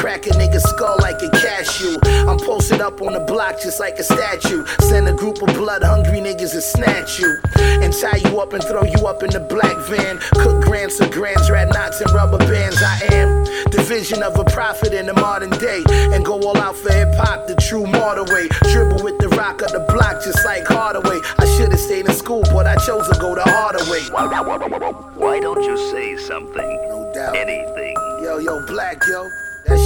crack a nigga's skull like a cashew. I'm posted up on the block just like a statue. Send a group of blood-hungry niggas to snatch you and tie you up and throw you up in the black van. Cook grants of grands, rat knots and rubber bands. I am the vision of a prophet in the modern day, and go all out for hip-hop the true mortar way. Dribble with the rock of the block just like Hardaway. I should've stayed in school, but I chose to go the harder way. Why don't you say something? No doubt. Anything. Yo, Black, yo.